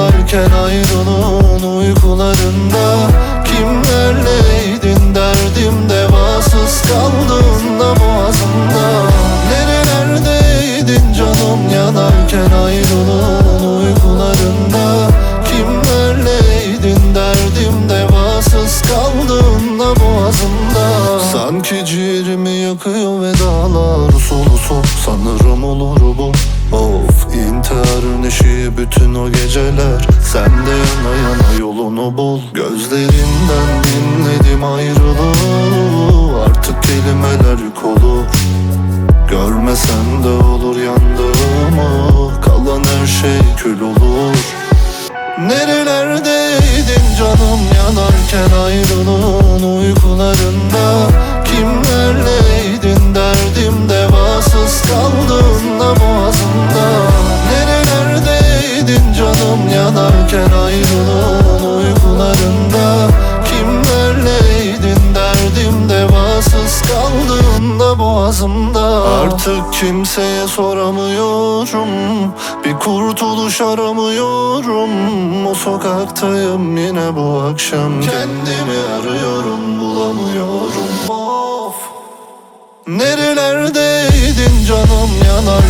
yanarken ayrılığın uykularında kimlerleydin derdim devasız kaldığında boğazımda. Nerelerdeydin canım yanarken ayrılığın uykularında kimlerleydin derdim devasız kaldığında boğazımda. Sanki ciğerimi yakıyor vedalar solusu, sanırım olur bu. Of, intiharın eşiği bütün o geceler. Sen de yana yana yolunu bul. Gözlerinden dinledim ayrılığı. Artık kelimeler yük olur. Görmesen de olur yandığımı. Kalan her şey kül olur. Nerelerdeydin canım yanarken ayrılığın uykularında kimlerleydin derdim devasız kaldığında boğazımda. Nerelerdeydin canım yanarken ayrılığın uykularında kimlerleydin derdim devasız kaldığında boğazımda. Artık kimseye soramıyorum, bir kurtuluş aramıyorum. O sokaktayım yine bu akşam, kendimi arıyorum bulamıyorum. Of, nerelerdeydin canım yanar